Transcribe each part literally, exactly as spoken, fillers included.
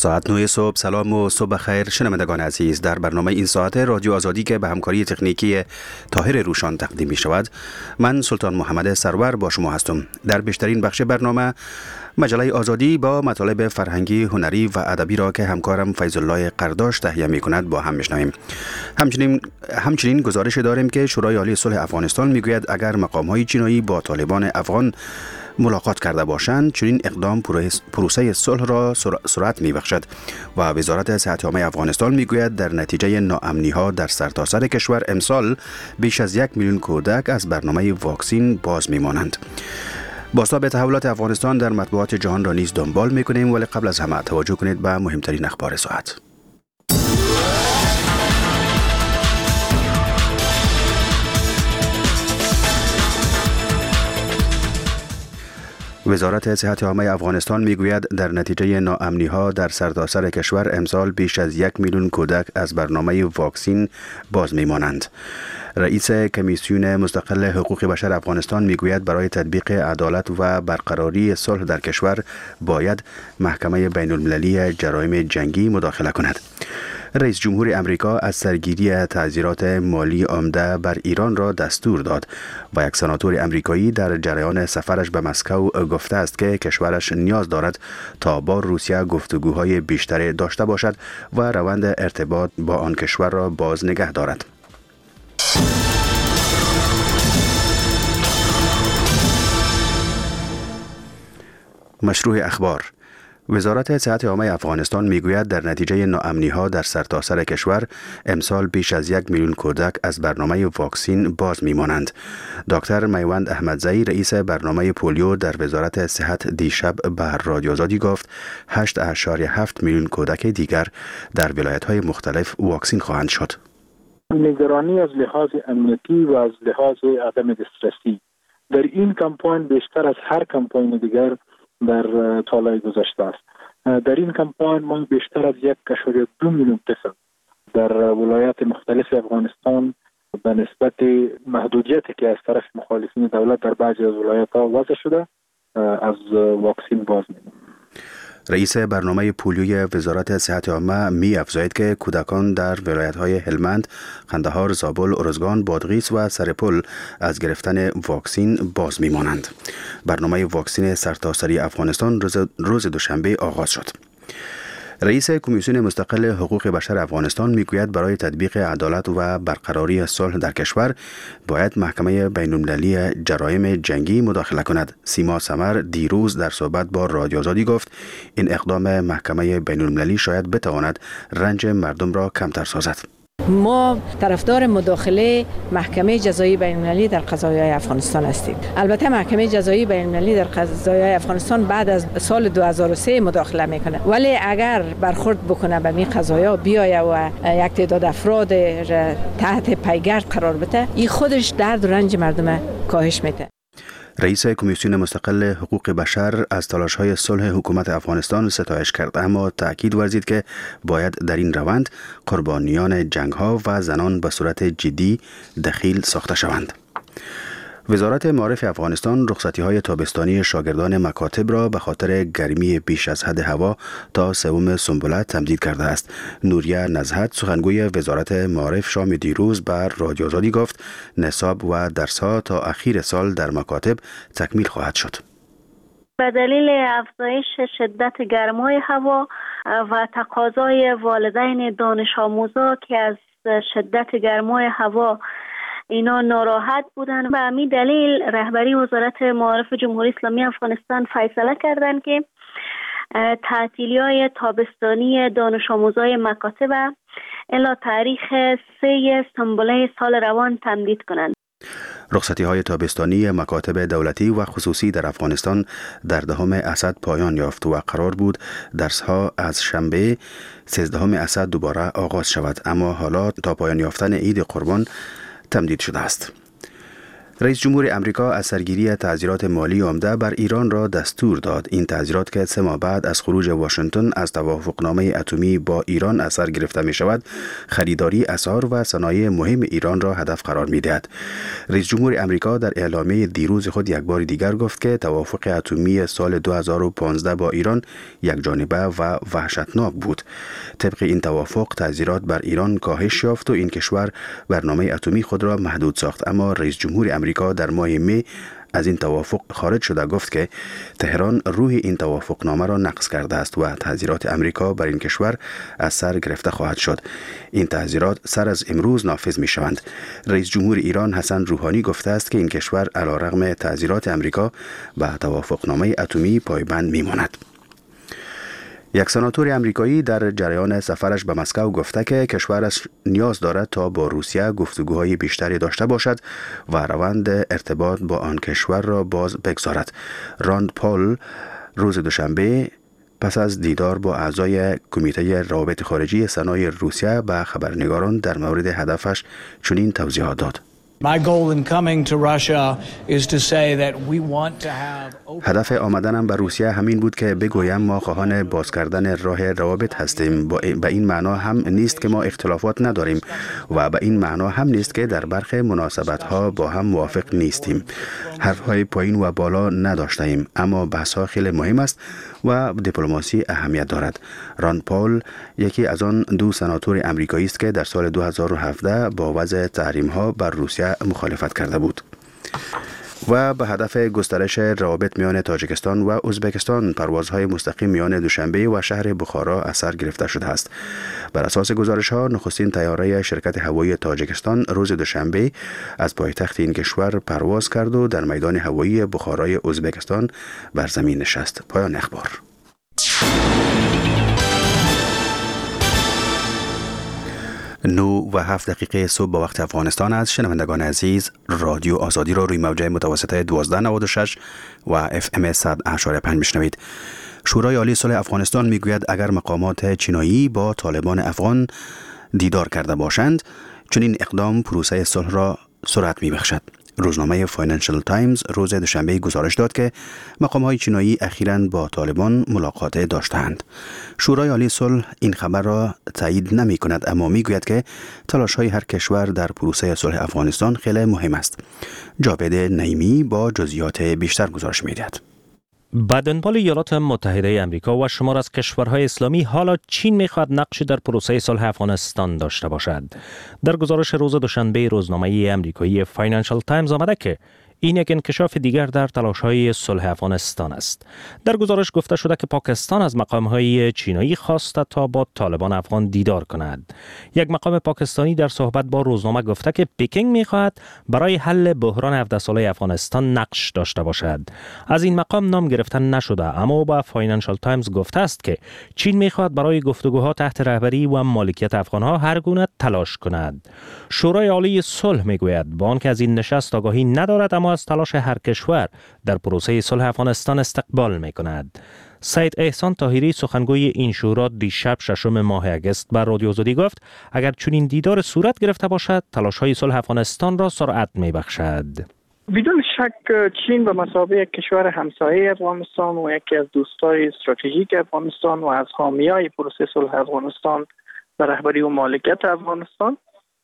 ساعت نه صبح. سلام و صبح خیر شنوندگان عزیز. در برنامه این ساعت رادیو آزادی که به همکاری تکنیکی طاهر روشان تقدیم می شود، من سلطان محمد سرور با شما هستم. در بیشترین بخش برنامه مجله آزادی با مطالب فرهنگی، هنری و ادبی را که همکارم فیض الله قرداش تهیه می کند با هم میشنویم. همچنین همچنین گزارش داریم که شورای عالی صلح افغانستان میگوید اگر مقام‌های چینایی با طالبان افغان ملاقات کرده باشند، چنین اقدام پروسه صلح را سرعت می‌بخشد و وزارت صحت عامه افغانستان میگوید در نتیجه ناامنی‌ها در سرتاسر کشور امسال بیش از یک میلیون کودک از برنامه واکسین باز میمانند. بازتاب تحولات افغانستان در مطبوعات جهان را نیز دنبال میکنیم، ولی قبل از همه توجه کنید به مهمترین اخبار ساعت. وزارت صحت عامه افغانستان میگوید در نتیجه ناامنی‌ها در سرتاسر کشور امسال بیش از یک میلیون کودک از برنامه واکسین باز میمانند. رئیس کمیسیون مستقل حقوق بشر افغانستان میگوید برای تطبیق عدالت و برقراری صلح در کشور باید محکمه بین المللی جرایم جنگی مداخله کند. رئیس جمهور امریکا از سرگیری تعزیرات مالی عمده بر ایران را دستور داد و یک سناتور امریکایی در جریان سفرش به مسکو گفته است که کشورش نیاز دارد تا با روسیه گفتگوهای بیشتری داشته باشد و روند ارتباط با آن کشور را باز نگه دارد. مشروع اخبار. وزارت صحت عامه افغانستان میگوید در نتیجه ناامنی‌ها در سرتاسر کشور امسال بیش از یک میلیون کودک از برنامه واکسین باز میمانند. دکتر میوند احمدزئی رئیس برنامه پولیو در وزارت صحت دیشب به رادیو آزادی گفت هشت اشاریه هفت میلیون کودک دیگر در ولایت‌های مختلف واکسین خواهند شد. نگرانی از لحاظ امنیتی و از لحاظ عدم دسترسی در این کمپاین بیشتر از هر کمپاین دیگر در طالع گذشته است. در این کمپاین ما بیشتر از یک اشاریه دو میلیون طفل در ولایات مختلف افغانستان به نسبت محدودیتی که از طرف مخالفین دولت در بعضی از ولایت‌ها وضع شده از واکسین باز می‌مانند. رئیس برنامه پولیوی وزارت صحت عامه می افزاید که کودکان در ولایت‌های هلمند، قندهار، زابل، ارزگان، بادغیس و سرپل از گرفتن واکسین باز می‌مانند. برنامه واکسین سرتاسری افغانستان روز, روز دوشنبه آغاز شد. رئیس کمیسیون مستقل حقوق بشر افغانستان میگوید برای تطبیق عدالت و برقراری صلح در کشور باید محکمه بین المللی جرایم جنگی مداخله کند. سیما سمر دیروز در صحبت با رادیو آزادی گفت این اقدام محکمه بین المللی شاید بتواند رنج مردم را کمتر سازد. ما طرفدار مداخله محکمه جزایی بین المللی در قضایای افغانستان هستیم. البته محکمه جزایی بین المللی در قضایای افغانستان بعد از سال دو هزار و سه مداخله میکنه، ولی اگر برخورد بکنه به این قضایا بیایه و یک تعداد افراد تحت پیگرد قرار بده، این خودش درد و رنج مردم کاهش میده. رئیس کمیسیون مستقل حقوق بشر از تلاش‌های صلح حکومت افغانستان ستایش کرد، اما تأکید ورزید که باید در این روند قربانیان جنگ‌ها و زنان به صورت جدی دخیل ساخته شوند. وزارت معارف افغانستان رخصتی‌های تابستانی شاگردان مکاتب را به خاطر گرمی بیش از حد هوا تا سوم سنبله تمدید کرده است. نوریه نزهت سخنگوی وزارت معارف شام دیروز بر رادیو آزادی گفت نصاب و درس‌ها تا اخیر سال در مکاتب تکمیل خواهد شد. به دلیل افزایش شدت گرمای هوا و تقاضای والدین دانش آموزا که از شدت گرمای هوا اینا ناراحت بودن، و همین دلیل رهبری وزارت معارف جمهوری اسلامی افغانستان فیصله کردن که تعطیلی‌های تابستانی دانش آموزای مکاتب الی تاریخ سه سنبله سال روان تمدید کنند. رخصتی‌های تابستانی مکاتب دولتی و خصوصی در افغانستان در دهم اسد پایان یافت و قرار بود درس‌ها از شنبه سیزدهم اسد دوباره آغاز شود، اما حالا تا پایان یافتن عید قربان تمدید شده است. رئیس جمهور امریکا از سرگیری تعزیرات مالی عمده بر ایران را دستور داد. این تعزیرات که سه ماه بعد از خروج واشنگتن از توافقنامه اتمی با ایران اثر گرفته می شود، خریداری اسعار و صنایع مهم ایران را هدف قرار می دهد. رئیس جمهور امریکا در اعلامیه دیروز خود یک بار دیگر گفت که توافق اتمی سال دو هزار و پانزده با ایران یک جانبه و وحشتناک بود. طبق این توافق تعزیرات بر ایران کاهش یافت و این کشور برنامه اتمی خود را محدود ساخت، اما رئیس جمهور امریکا در ماه می از این توافق خارج شده گفت که تهران روح این توافقنامه را نقض کرده است و تعزیرات امریکا بر این کشور از سر گرفته خواهد شد. این تعزیرات سر از امروز نافذ می شوند. رئیس جمهور ایران حسن روحانی گفته است که این کشور علیرغم تعزیرات امریکا به توافقنامه اتمی پایبند می ماند. یک سناتور امریکایی در جریان سفرش به مسکو گفته که کشورش نیاز دارد تا با روسیه گفتگوهای بیشتری داشته باشد و روند ارتباط با آن کشور را باز بگذارد. راند پال روز دوشنبه پس از دیدار با اعضای کمیته روابط خارجی سنای روسیه به خبرنگاران در مورد هدفش چنین توضیحات داد. My goal in coming to Russia is to say that we want to have هدف آمدنم به روسیه همین بود که بگویم ما خواهان باز کردن راه روابط هستیم. به این معنا هم نیست که ما اختلافات نداریم و به این معنا هم نیست که در برخی مناسبت‌ها با هم موافق نیستیم. حرف‌های پایین و بالا نداشتیم، اما بحث‌ها خیلی مهم است و دیپلماسی اهمیت دارد. راند پال یکی از آن دو سناتور امریکایی است که در سال دو هزار و هفده با وضع تحریم‌ها بر روسیه مخالفت کرده بود. و به هدف گسترش روابط میان تاجیکستان و ازبکستان پروازهای مستقیم میان دوشنبه و شهر بخارا از سر گرفته شده است. بر اساس گزارش‌ها نخستین طیاره شرکت هوایی تاجیکستان روز دوشنبه از پایتخت این کشور پرواز کرد و در میدان هوایی بخارای ازبکستان بر زمین نشست. پایان اخبار. نو و هفت دقیقه صبح به وقت افغانستان است. شنوندگان عزیز، رادیو آزادی را روی موجه متوسطه دوازده نود و شش و اف ام صد و اشاره پنج میشنوید. شورای عالی صلح افغانستان میگوید اگر مقامات چینایی با طالبان افغان دیدار کرده باشند، چنین اقدام پروسه صلح را سرعت میبخشد. روزنامه فاینانشل تایمز روز دوشنبه گزارش داد که مقام‌های چینایی اخیراً با طالبان ملاقات داشتند. شورای عالی صلح این خبر را تایید نمی‌کند، اما میگوید که تلاش‌های هر کشور در پروسه صلح افغانستان خیلی مهم است. جاوید نعیمی با جزئیات بیشتر گزارش می‌دهد. به دنبال ایالات متحده امریکا و شمار از کشورهای اسلامی، حالا چین می‌خواهد نقشی در پروسه صلح افغانستان داشته باشد. در گزارش روز دوشنبه روزنامه امریکایی فاینانشل تایمز آمده که این یک انکشاف دیگر در تلاش‌های صلح افغانستان است. در گزارش گفته شده که پاکستان از مقام‌های چینایی خواسته تا با طالبان افغان دیدار کند. یک مقام پاکستانی در صحبت با روزنامه گفته که پکینگ می‌خواهد برای حل بحران هفده ساله افغانستان نقش داشته باشد. از این مقام نام گرفته نشده، اما با فاینانشل تایمز گفته است که چین می‌خواهد برای گفتگوها تحت رهبری و مالکیت افغان‌ها هر گونه تلاش کند. شورای عالی صلح می‌گوید با آنکه از این نشست آگاهی ندارد، اما از تلاش هر کشور در پروسه صلح افغانستان استقبال می کند. سید احسان طاهری سخنگوی این شورا دیشب ششم ماه اگست بر رادیو آزادی گفت اگر چنین دیدار صورت گرفته باشد، تلاش‌های صلح افغانستان را سرعت می بخشد. بدون شک چین به مثابه یک کشور همسایه افغانستان و یکی از دوستای استراتژیک افغانستان و از حامیای پروسه صلح افغانستان و رهبری و مالکیت افغانستان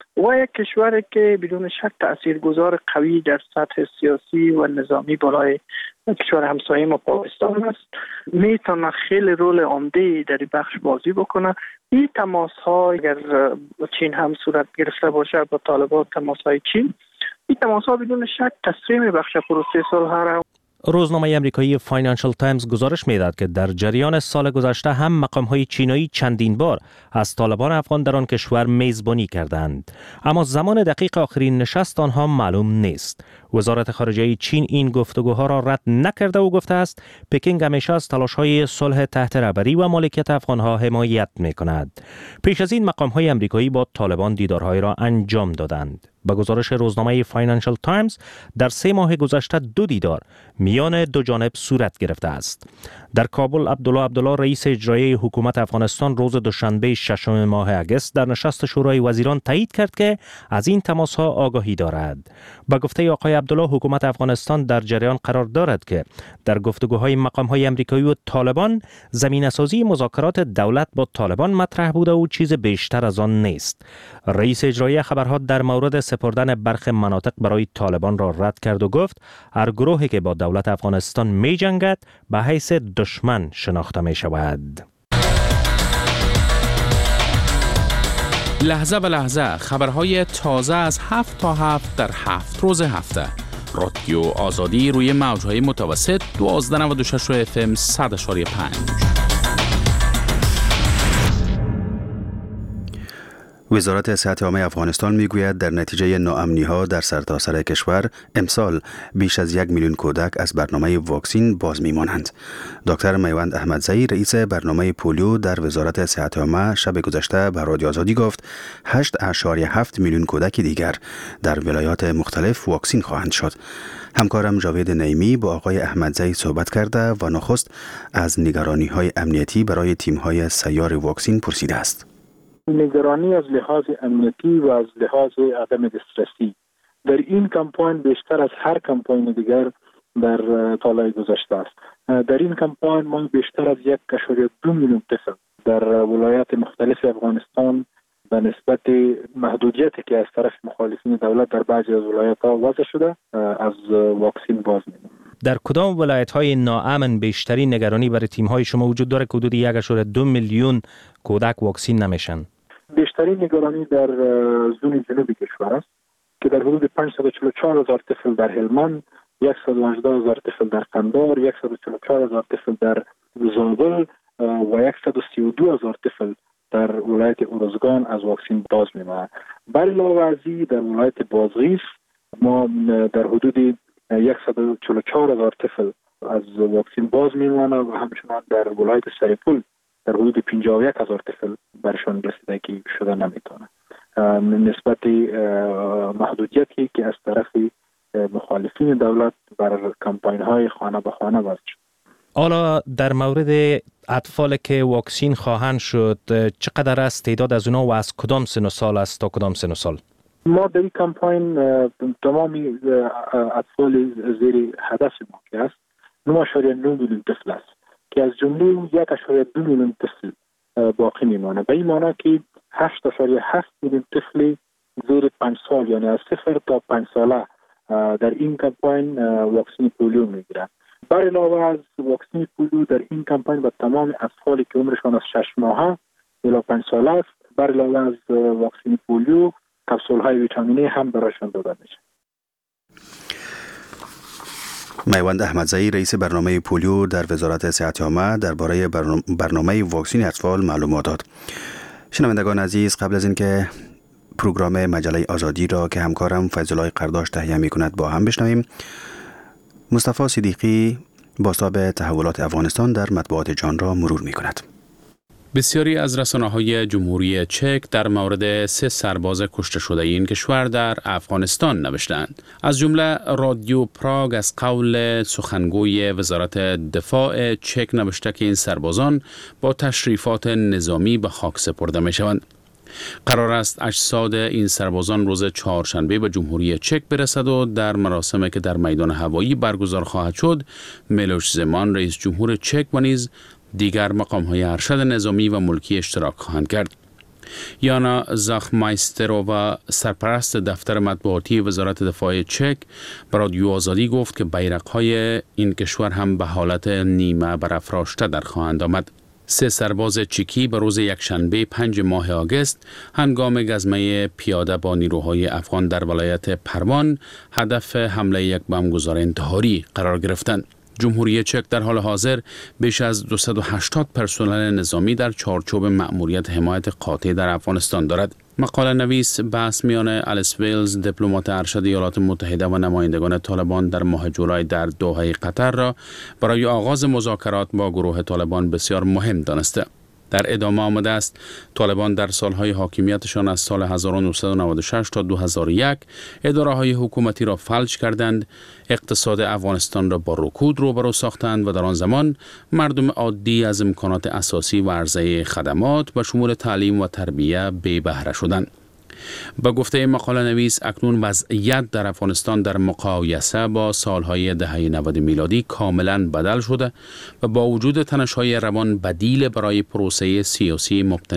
و یک کشوری که بدون شک تاثیرگذار قوی در سطح سیاسی و نظامی بالای کشور همسایه ما پاکستان است، میتونه خیلی رول عمده در این بخش بازی بکنه. این تماس ها اگر چین هم صورت گرفته باشه با طالبان، تماس های چین، این تماس ها بدون شک تسریع میبخشه پروسه صلح را. روزنامه امریکایی فاینانشل تایمز گزارش می‌دهد که در جریان سال گذشته هم مقام‌های چینایی چندین بار از طالبان افغان در آن کشور میزبانی کردند، اما زمان دقیق آخرین نشست آنها معلوم نیست. وزارت خارجه چین این گفتگوها را رد نکرده و گفته است پکینگ همیشه از تلاش‌های صلح تحت رهبری و مالکیت افغان‌ها حمایت می‌کند. پیش از این مقام‌های امریکایی با طالبان دیدارهای را انجام دادند. به گزارش روزنامه فاینانشل تایمز در سه ماه گذشته دو دیدار میان دو جانب صورت گرفته است. در کابل عبدالله عبدالله رئیس اجرایی حکومت افغانستان روز دوشنبه ششم ماه اگست در نشست شورای وزیران تایید کرد که از این تماس‌ها آگاهی دارد. با گفته آقای عبدالله حکومت افغانستان در جریان قرار دارد که در گفتگوهای مقام‌های آمریکایی و طالبان زمینه‌سازی مذاکرات دولت با طالبان مطرح بوده و چیز بیشتر از آن نیست. رئیس اجرایی خبرها در مورد سپردن برخی مناطق برای طالبان را رد کرد و گفت هر گروهی که با دولت افغانستان می جنگد به حیث دشمن شناخته می شود. لحظه به لحظه خبرهای تازه از هفت تا هفت در هفت روز هفته. رادیو آزادی روی موجهای متوسط دوازده نود و شش اف ام صد و پنج. وزارت صحت عامه افغانستان میگوید در نتیجه ناامنی‌ها در سرتاسر کشور امسال بیش از یک میلیون کودک از برنامه واکسین باز میمانند. دکتر میوند احمدزئی رئیس برنامه پولیو در وزارت صحت عامه شب گذشته به رادیو آزادی گفت هشت اشاریه هفت میلیون کودک دیگر در ولایات مختلف واکسین خواهند شد. همکارم جاوید نعیمی با آقای احمدزئی صحبت کرده و نخست از نگرانی‌های امنیتی برای تیم‌های سیار واکسین پرسیده است. نگرانی از لحاظ امنیتی و از لحاظ عدم دسترسی در این کمپاین بیشتر از هر کمپاین دیگر در طالای گذشته است. در این کمپاین ما بیشتر از یک اشاریه دو میلیون طفل در ولایات مختلف افغانستان به نسبت محدودیتی که از طرف مخالفین دولت در بعضی از ولایات ها وضع شده از واکسین باز می‌مانند. در کدام ولایت‌های ناامن بیشترین نگرانی برای تیم‌های شما وجود داره که حدود یک اشاریه دو میلیون کودک واکسین نمیشن؟ بیشترین نگرانی در زون جنوبی کشور است که در حدود پانصد و چهل و چهار هزار طفل در هلمند، صد و هجده هزار طفل در قندار، صد و چهل و چهار هزار طفل در زابل و صد و سی و دو هزار طفل در ولایت اروزگان از واکسین باز میمانند. بر علاوه از این در ولایت بازغیس ما در حدود صد و چهل و چهار هزار طفل از واکسین باز میمانند و همچنان در ولایت سریپول در حدود پنجاه و یک هزار طفل برشان رسیدگی شده نمیتونه. نسبت محدودیتی که از طرف مخالفین دولت بر کمپاین های خانه به خانه وضع شد. حالا در مورد اطفال که واکسین خواهند شد چقدر است تعداد از اونا و از کدام سن و سال است تا کدام سن و سال؟ ما در این کمپاین تمامی اطفال زیر هدف ما که است نه اشاریه نه میلیون طفل است که از جمله یک اشاریه دو میلیون طفل باقی میمانه. به این معنی که هشت اشاریه هفت میلیون طفل زیر پنج سال یعنی از صفر تا پنج ساله در این کمپاین واکسین پولیو میگیرند. بر علاوه از واکسین پولیو در این کمپاین به تمام اطفالی که عمرشان از شش ماهه الی پنج ساله است بر علاوه از واکسین پولیو کپسول های ویتامینی هم برایشان داده میشه. میوند احمدزئی رئیس برنامه پولیو در وزارت صحت عامه درباره برنامه واکسین اطفال معلومات داد. شنوندگان عزیز، قبل از اینکه پروگرام مجله آزادی را که همکارم فیض‌الله قرداش تهیه می‌کند با هم بشنویم، مصطفی صدیقی بازتاب تحولات افغانستان در مطبوعات جهان را مرور می‌کند. بسیاری از رسانه‌های جمهوری چک در مورد سه سرباز کشته شده این کشور در افغانستان نوشتند. از جمله رادیو پراگ از قول سخنگوی وزارت دفاع چک نوشته که این سربازان با تشریفات نظامی به خاک سپرده می‌شوند. قرار است اجساد این سربازان روز چهارشنبه به جمهوری چک برسد و در مراسمی که در میدان هوایی برگزار خواهد شد، میلوش زمان رئیس جمهور چک و نیز دیگر مقام‌های ارشد نظامی و ملکی اشتراک خواهند کرد. یانا زاخمایسترووا سرپرست دفتر مطبوعاتی وزارت دفاع چک به رادیو آزادی گفت که بیرق‌های این کشور هم به حالت نیمه برافراشته در خواهند آمد. سه سرباز چکی به روز یکشنبه پنج ماه آگوست هنگام گزمه پیاده با نیروهای افغان در ولایت پروان هدف حمله یک بمبگذار انتحاری قرار گرفتند. جمهوری چک در حال حاضر بیش از دویست و هشتاد پرسنل نظامی در چارچوب مأموریت حمایت قاطع در افغانستان دارد. مقاله نویس بحث میان الیس ویلز دیپلمات ارشد ایالات متحده و نمایندگان طالبان در ماه جولای در دوحه قطر را برای آغاز مذاکرات با گروه طالبان بسیار مهم دانسته. در ادامه آمده است طالبان در سالهای حاکمیتشان از سال هزار و نهصد و نود و شش تا دو هزار و یک اداره‌های حکومتی را فلج کردند، اقتصاد افغانستان را با رکود روبرو ساختند و در آن زمان مردم عادی از امکانات اساسی و عرضه خدمات به شمول تعلیم و تربیت بی بهره شدند. با گفته مقاله نویس اکنون وضعیت در افغانستان در مقایسه با سالهای دهه نود میلادی کاملا بدل شده و با وجود تنش‌های روان بدیل برای پروسه سیاسی مبتنی